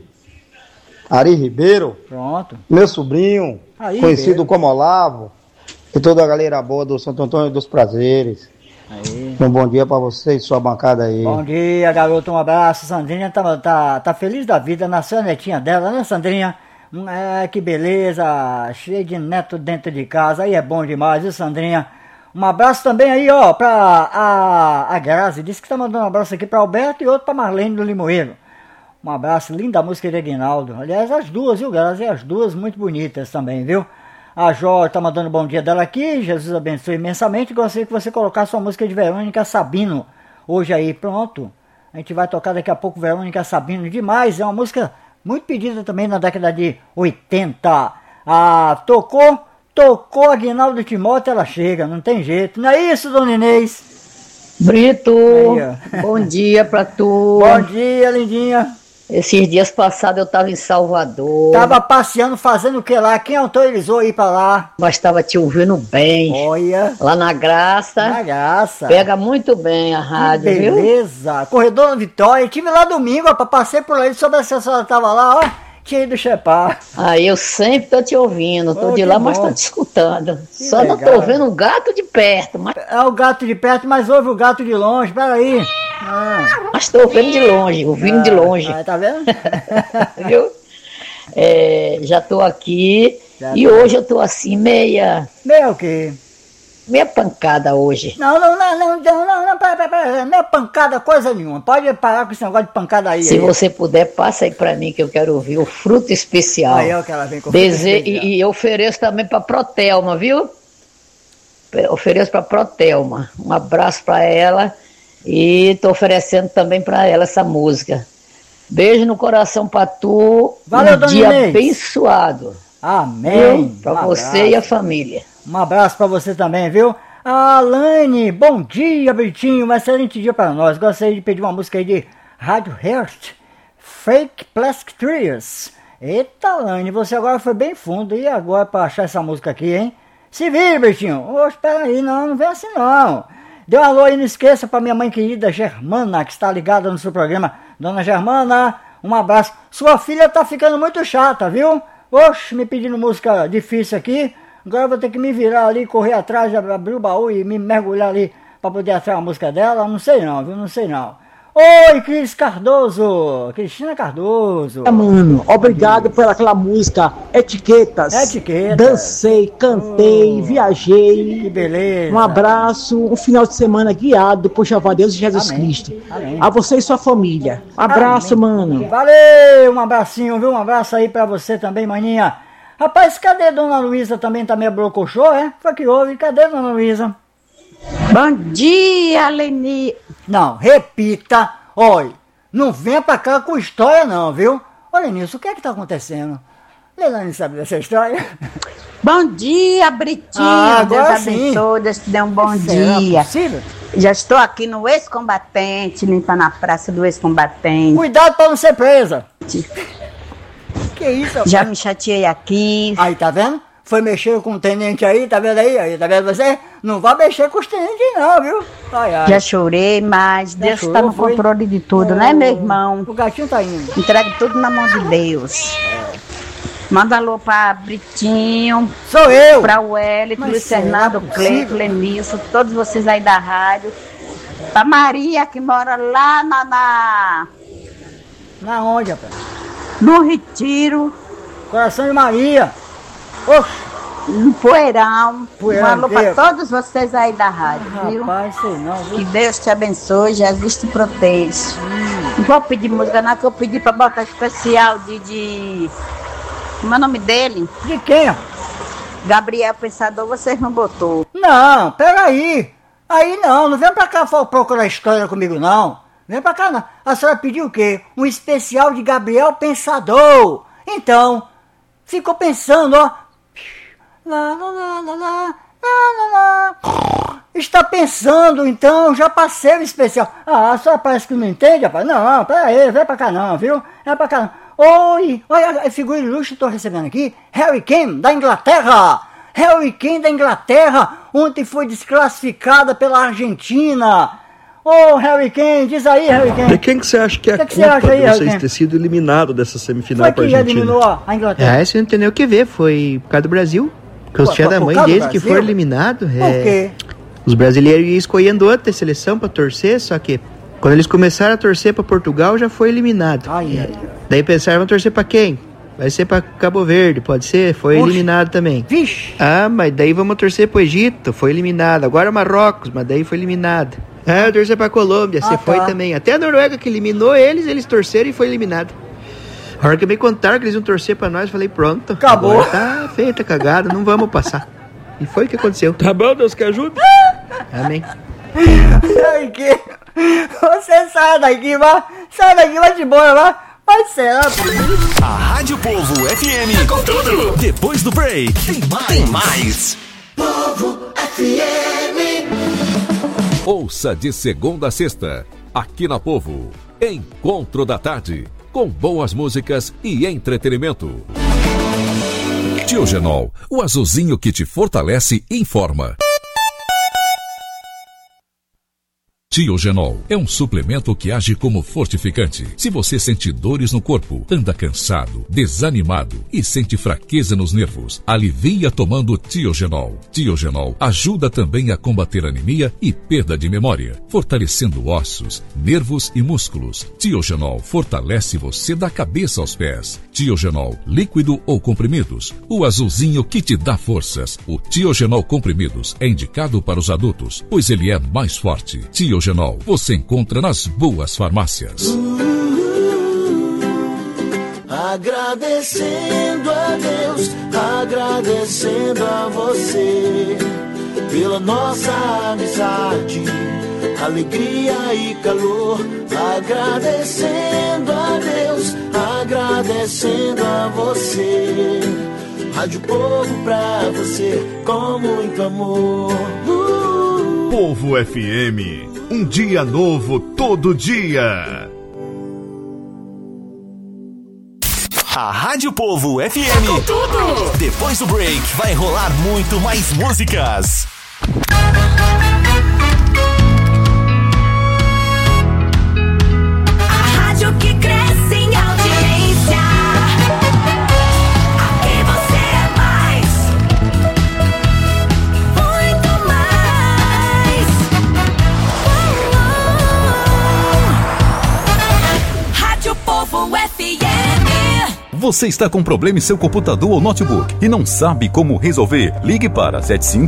Ari Ribeiro. Pronto. Meu sobrinho, Aí, conhecido Ribeiro. como Olavo. E toda a galera boa do Santo Antônio dos Prazeres. Aí. Um bom dia pra você e sua bancada aí. Bom dia, garoto. Um abraço. Sandrinha tá feliz da vida. Nasceu a netinha dela, né, Sandrinha? Que beleza, cheio de neto dentro de casa, aí é bom demais, viu, Sandrinha? Um abraço também aí, ó, pra a Grazi, disse que tá mandando um abraço aqui pra Alberto e outro pra Marlene do Limoeiro. Um abraço, linda música de Aguinaldo. Aliás, as duas, viu, Grazi? As duas muito bonitas também, viu? A Jó tá mandando um bom dia dela aqui, Jesus abençoe imensamente. Gostaria que você colocasse sua música de Verônica Sabino hoje aí, pronto. A gente vai tocar daqui a pouco Verônica Sabino demais, é uma música muito pedida também na década de 80. Tocou Aguinaldo Timóteo, ela chega, não tem jeito. Não é isso, dona Inês? Brito, aí, bom dia pra tu. Bom dia, lindinha. Esses dias passados eu tava em Salvador. Tava passeando, fazendo o que lá? Quem autorizou ir pra lá? Mas tava te ouvindo bem. Olha. Lá na Graça. Na Graça. Pega muito bem a rádio, que beleza. Viu? Corredor da Vitória. Tive lá domingo, ó, passei por aí, soube se a senhora tava lá, ó. Tinha ido chepar. Aí eu sempre tô te ouvindo, tô de lá, mas tô te escutando. Que só legal. Não tô vendo o gato de perto. Mas... É o gato de perto, mas ouve o gato de longe, peraí. Mas tô ouvindo de longe, ouvindo de longe. Tá vendo? Viu? Já tô aqui e hoje eu tô assim, meia... Meia o quê? Meia pancada hoje. Não, pera, não é pancada coisa nenhuma. Pode parar com esse negócio de pancada aí. Se você puder, passa aí pra mim que eu quero ouvir o Fruto Especial. Aí é o que ela vem com o Fruto Especial. E eu ofereço também pra Protelma, viu? Ofereço pra Protelma. Um abraço pra ela e tô oferecendo também pra ela essa música. Beijo no coração pra tu. Valeu, um dia Inês. Abençoado. Amém. Viu? Pra você e a família. Um abraço pra você também, viu? Alane, bom dia, Britinho. Um excelente dia pra nós. Gostaria de pedir uma música aí de Rádio Heart, Fake Plastic Trees. Eita, Alane, você agora foi bem fundo. E agora pra achar essa música aqui, hein? Se vira, Britinho. Ô, espera aí, não vem assim não. Dê um alô aí, não esqueça pra minha mãe querida Germana, que está ligada no seu programa. Dona Germana, um abraço. Sua filha tá ficando muito chata, viu? Oxe, me pedindo música difícil aqui. Agora eu vou ter que me virar ali, correr atrás, abrir o baú e me mergulhar ali pra poder achar a música dela. Não sei não, viu? Não sei não. Oi, Cris Cardoso. Cristina Cardoso. Mano, obrigado por aquela música Etiquetas. Dancei, cantei, viajei. Que beleza. Um abraço, um final de semana guiado por Deus e Jesus Cristo. Amém. A você e sua família. Um abraço, mano. Valeu, um abracinho, viu? Um abraço aí pra você também, maninha. Rapaz, cadê Dona Luísa também? Tá meio brocochô, é? Foi que houve. Cadê Dona Luísa? Bom dia, Leni. Não, repita. Olha, não venha pra cá com história não, viu? Olha nisso, o que é que tá acontecendo? Leilani sabe dessa história? Bom dia, Britinho. Agora Deus abençoe, Deus te dê um bom dia. Possível? Já estou aqui no ex-combatente, limpando a praça do ex-combatente. Cuidado pra não ser presa. Que isso, rapaz? Já me chateei aqui. Aí, tá vendo? Foi mexer com o tenente aí, tá vendo aí? Tá vendo você? Não vai mexer com os tenentes não, viu? Ai, ai. Já chorei, mas Já Deus chorou, está no controle de tudo, né, meu irmão? O gatinho tá indo. Entregue tudo na mão de Deus. Manda alô pra Britinho. Sou eu. Pra Wellington, Mas Luiz será Fernando, Cleito, possível? Lenilson, todos vocês aí da rádio. Pra Maria, que mora lá Na onde, rapaz? No Retiro. Coração de Maria. Oxe. No Poeirão. Poeirão Um alô inteiro. pra todos vocês aí da rádio, viu? Rapaz, sei não, viu? Que Deus te abençoe, Jesus te protege. Não vou pedir música, não, que eu pedi pra botar especial de... Como é o nome dele? De quem? Gabriel Pensador, vocês não botou. Não, peraí. Aí não vem pra cá procurar história comigo não. Vem pra cá não. A senhora pediu o quê? Um especial de Gabriel Pensador. Então, ficou pensando, ó. Lá, lá, lá, lá, lá, lá, lá, lá. Está pensando, então, já passei o especial. Ah, a senhora parece que não entende, rapaz. Não, peraí, vem pra cá não, viu? Vem pra cá não. Oi, olha a figura ilustre que estou recebendo aqui. Harry Kane, da Inglaterra. Harry Kane, da Inglaterra. Ontem foi desclassificada pela Argentina. Ô, Harry Kane, diz aí, Harry Kane. De quem que você acha que é a Que você culpa acha aí, de Harry vocês Kane? ter sido eliminado dessa semifinal Foi para a que Argentina? eliminou a Inglaterra. Você não tem nem o que ver, foi por causa do Brasil. Porque os Por tia da mãe causa do desde que Brasil? foram eliminados. Por quê? Os brasileiros iam escolhendo outra seleção pra torcer, só que quando eles começaram a torcer pra Portugal, já foi eliminado. Daí pensaram, vão torcer pra quem? Vai ser pra Cabo Verde, pode ser? Foi Oxe. eliminado também. Vixe! Ah, mas daí vamos torcer pro Egito, foi eliminado. Agora Marrocos, mas daí foi eliminado. Ah, torcer pra Colômbia, você foi também. Até a Noruega que eliminou eles torceram e foi eliminado. A hora que me contaram que eles iam torcer pra nós, eu falei, pronto. Acabou. Agora tá feita a cagada, não vamos passar. E foi o que aconteceu. Tá bom, Deus que ajude. Amém. Harry Kane, você sai daqui, vai de boa, vai ser. A Rádio Povo FM. Com tudo. Depois do break, tem mais. Povo FM. Ouça de segunda a sexta, aqui na Povo, Encontro da Tarde, com boas músicas e entretenimento. Tio Genol, o azulzinho que te fortalece e informa. Tio Genol é um suplemento que age como fortificante. Se você sente dores no corpo, anda cansado, desanimado e sente fraqueza nos nervos, alivia tomando Tio Genol. Tio Genol ajuda também a combater anemia e perda de memória, fortalecendo ossos, nervos e músculos. Tio Genol fortalece você da cabeça aos pés. Tio Genol, líquido ou comprimidos, o azulzinho que te dá forças. O Tio Genol comprimidos é indicado para os adultos, pois ele é mais forte. Tio Genol, você encontra nas boas farmácias. Agradecendo a Deus, agradecendo a você pela nossa amizade, alegria e calor. Agradecendo a Deus, agradecendo a você. Rádio Povo pra você com muito amor. Povo FM, um dia novo todo dia. A Rádio Povo FM. Com tudo. Depois do break, vai rolar muito mais músicas. A rádio que cresce em audiência. Aqui você é mais. Muito mais. Você está com problema em seu computador ou notebook e não sabe como resolver? Ligue para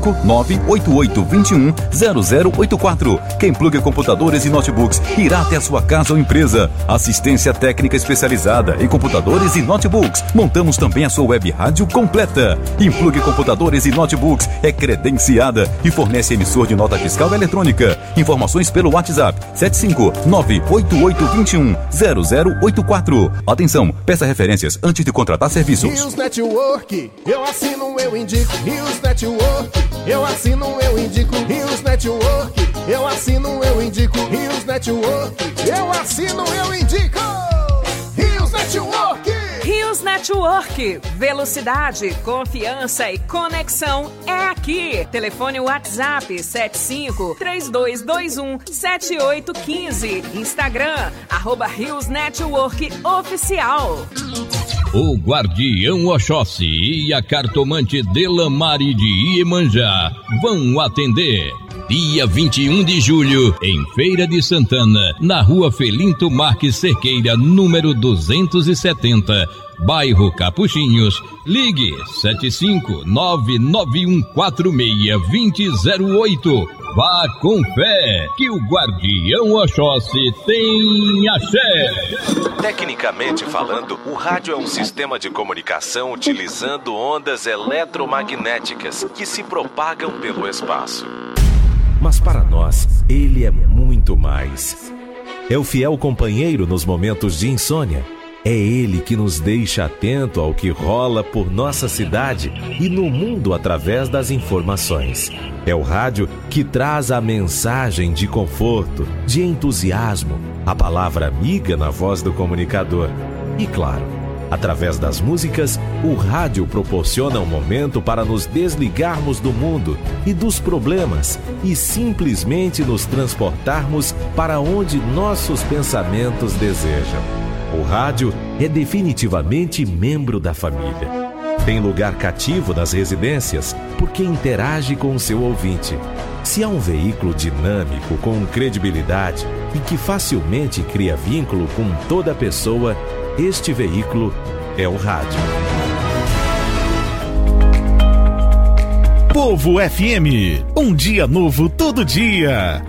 75988210084. Quem pluga computadores e notebooks irá até a sua casa ou empresa. Assistência técnica especializada em computadores e notebooks. Montamos também a sua web rádio completa. Implugue computadores e notebooks é credenciada e fornece emissor de nota fiscal eletrônica. Informações pelo WhatsApp 75988210084. Atenção, peça referências antes de contratar serviços. Rios Network, eu assino, eu indico. Rios Network, eu assino, eu indico. Rios Network, eu assino, eu indico. Rios Network, eu assino, eu indico. Rios Network. Rios Network, velocidade, confiança e conexão é aqui. Telefone WhatsApp 75-3221-7815. Instagram, @Rios Network Oficial. O Guardião Oxóssi e a cartomante Delamare de Iemanjá vão atender. Dia 21 de julho, em Feira de Santana, na Rua Felinto Marques Cerqueira, número 270, bairro Capuchinhos. Ligue 75991462008. Vá com fé, que o Guardião Oxóssi tem axé. Tecnicamente falando, o rádio é um sistema de comunicação utilizando ondas eletromagnéticas que se propagam pelo espaço. Mas para nós, ele é muito mais. É o fiel companheiro nos momentos de insônia. É ele que nos deixa atento ao que rola por nossa cidade e no mundo através das informações. É o rádio que traz a mensagem de conforto, de entusiasmo, a palavra amiga na voz do comunicador. E claro, através das músicas, o rádio proporciona um momento para nos desligarmos do mundo e dos problemas e simplesmente nos transportarmos para onde nossos pensamentos desejam. O rádio é definitivamente membro da família. Tem lugar cativo nas residências porque interage com o seu ouvinte. Se há um veículo dinâmico, com credibilidade e que facilmente cria vínculo com toda pessoa, este veículo é o rádio. Povo FM, um dia novo todo dia.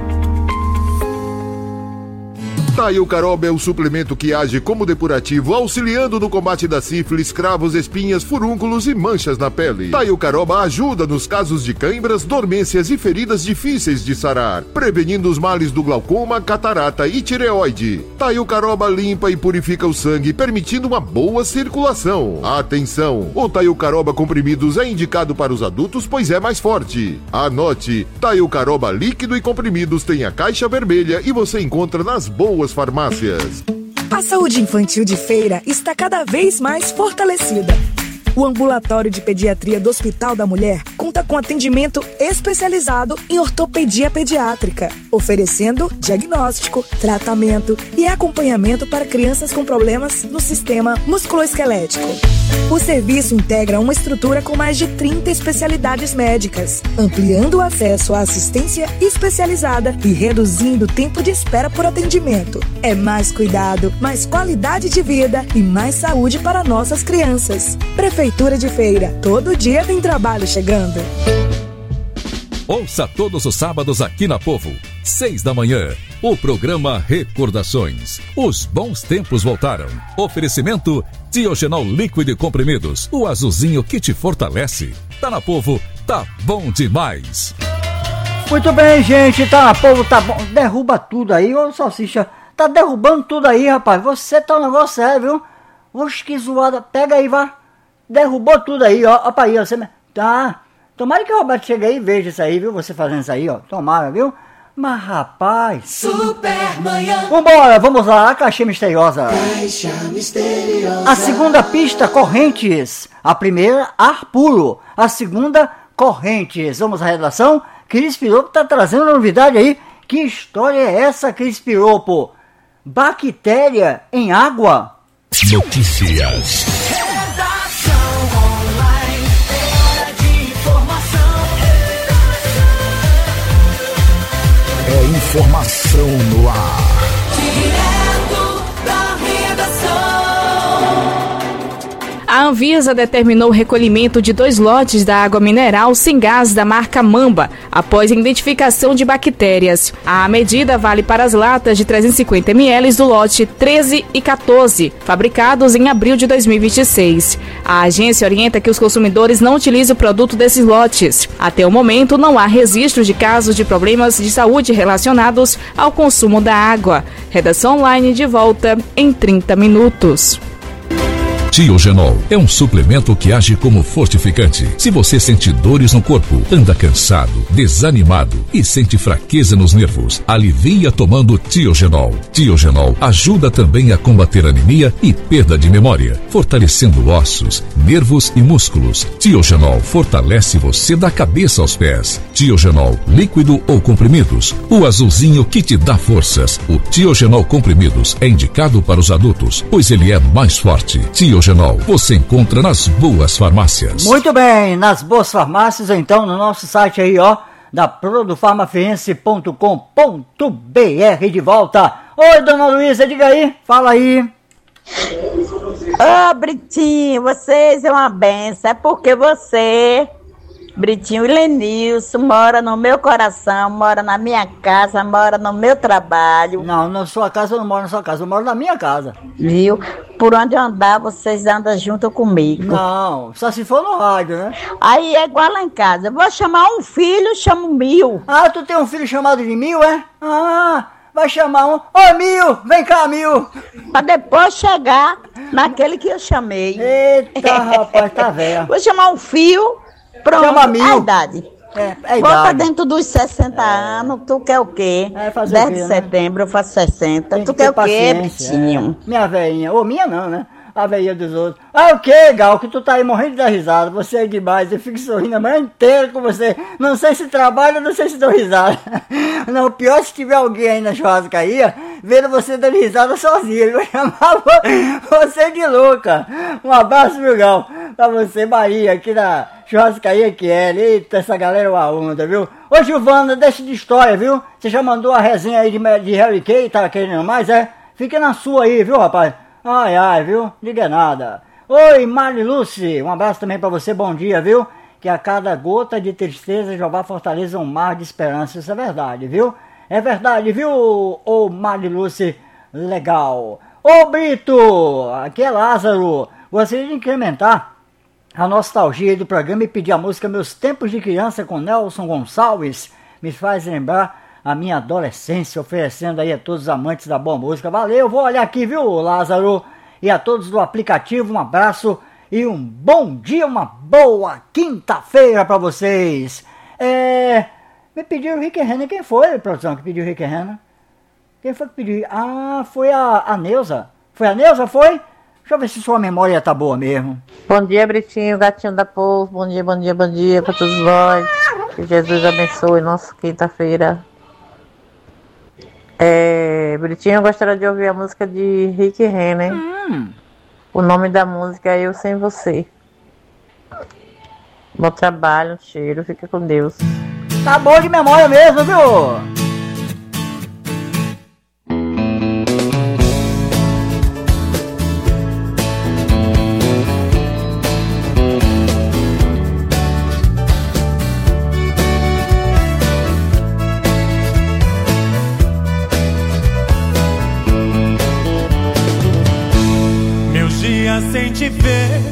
Taiucaroba é o suplemento que age como depurativo, auxiliando no combate da sífilis, cravos, espinhas, furúnculos e manchas na pele. Taiucaroba ajuda nos casos de cãibras, dormências e feridas difíceis de sarar, prevenindo os males do glaucoma, catarata e tireoide. Taiucaroba limpa e purifica o sangue, permitindo uma boa circulação. Atenção! O Taiucaroba comprimidos é indicado para os adultos, pois é mais forte. Anote: Taiucaroba líquido e comprimidos tem a caixa vermelha e você encontra nas boas farmácias. A saúde infantil de Feira está cada vez mais fortalecida. O ambulatório de pediatria do Hospital da Mulher conta com atendimento especializado em ortopedia pediátrica, oferecendo diagnóstico, tratamento e acompanhamento para crianças com problemas no sistema musculoesquelético. O serviço integra uma estrutura com mais de 30 especialidades médicas, ampliando o acesso à assistência especializada e reduzindo o tempo de espera por atendimento. É mais cuidado, mais qualidade de vida e mais saúde para nossas crianças. Prefeitura de Feira, todo dia tem trabalho chegando. Ouça todos os sábados aqui na Povo, 6 da manhã, o programa Recordações. Os bons tempos voltaram. Oferecimento Diogenol líquido e comprimidos, o azulzinho que te fortalece. Tá na Povo, tá bom demais. Muito bem, gente, tá na Povo, tá bom. Derruba tudo aí, ô Salsicha. Tá derrubando tudo aí, rapaz. Você tá um negócio sério, viu? Oxe, que zoada. Pega aí, vá. Derrubou tudo aí, ó. Opa aí, ó. Você... Tá. Tomara que o Roberto chegue aí e veja isso aí, viu? Você fazendo isso aí, ó. Tomara, viu? Mas, rapaz... Supermanhã. Vambora, vamos lá. A Caixa Misteriosa. Caixa Misteriosa. A segunda pista, Correntes. A primeira, Ar Puro. A segunda, Correntes. Vamos à redação. Cris Piropo tá trazendo novidade aí. Que história é essa, Cris Piropo? Bactéria em água? Notícias. É informação no ar. Direto da redação. A Anvisa determinou o recolhimento de 2 lotes da água mineral sem gás da marca Mamba, após a identificação de bactérias. A medida vale para as latas de 350 ml do lote 13 e 14, fabricados em abril de 2026. A agência orienta que os consumidores não utilizem o produto desses lotes. Até o momento, não há registro de casos de problemas de saúde relacionados ao consumo da água. Redação online de volta em 30 minutos. Tiogenol é um suplemento que age como fortificante. Se você sente dores no corpo, anda cansado, desanimado e sente fraqueza nos nervos, alivia tomando Tiogenol. Tiogenol ajuda também a combater anemia e perda de memória, fortalecendo ossos, nervos e músculos. Tiogenol fortalece você da cabeça aos pés. Tiogenol, líquido ou comprimidos, o azulzinho que te dá forças. O Tiogenol comprimidos é indicado para os adultos, pois ele é mais forte. Tiogenol você encontra nas boas farmácias. Muito bem, nas boas farmácias, então, no nosso site aí, ó, da produfarmaciense.com.br. De volta. Oi, dona Luísa, diga aí, fala aí. Ô, Britinho, vocês é uma benção. É porque você, Britinho e Lenilson, mora no meu coração, mora na minha casa, mora no meu trabalho. Não, na sua casa eu não moro na sua casa, eu moro na minha casa. Viu? Por onde eu andar, vocês andam junto comigo. Não, só se for no rádio, né? Aí é igual lá em casa. Eu vou chamar um filho, chamo Mil. Ah, tu tem um filho chamado de Mil, é? Ah, vai chamar um. Ô, Mil, vem cá, Mil. Pra depois chegar naquele que eu chamei. Eita, rapaz, tá velho. Vou chamar um fio. Pronto, chama Mil. A idade. É Bota idade. Dentro dos 60 anos, tu quer o quê? 10 de setembro eu faço 60. Tem tu quer o quê, Britinho? Minha velhinha, ou minha não, né? A velhinha dos outros. Ah, o quê, Gal? Que tu tá aí morrendo de dar risada. Você é demais, eu fico sorrindo a manhã inteira com você. Não sei se trabalha, não sei se dou risada. Não, o pior é se tiver alguém aí na churrascaria vendo você dando risada sozinho. Ele vai chamar você de louca. Um abraço, meu Gal, pra você, Bahia, aqui na churrascaria que é. Eita, essa galera é uma onda, viu? Ô, Giovana, deixa de história, viu? Você já mandou a resenha aí de Harry Kay, tá querendo mais, é? Fica na sua aí, viu, rapaz? Ai, ai, viu? Diga nada. Oi, Mari Lucy, um abraço também pra você, bom dia, viu? Que a cada gota de tristeza Jeová fortaleza um mar de esperança, isso é verdade, viu? É verdade, viu, ô Mari Lucy? Legal. Ô, Brito, aqui é Lázaro. Gostaria de incrementar a nostalgia do programa e pedir a música Meus Tempos de Criança com Nelson Gonçalves. Me faz lembrar a minha adolescência, oferecendo aí a todos os amantes da boa música. Valeu, vou olhar aqui, viu, Lázaro? E a todos do aplicativo, um abraço e um bom dia, uma boa quinta-feira pra vocês. Me pediram Rick Renner. Quem foi, produção, que pediu Rick Renner? Quem foi que pediu? Ah, foi a Neuza. Foi a Neuza, foi? Deixa eu ver se sua memória tá boa mesmo. Bom dia, Britinho, gatinho da povo. Bom dia, bom dia, bom dia pra todos nós. Que Jesus abençoe nossa quinta-feira. Britinho, eu gostaria de ouvir a música de Rick Renner. O nome da música é Eu Sem Você. Bom trabalho, um cheiro, fica com Deus. Tá bom de memória mesmo, viu? Sem te ver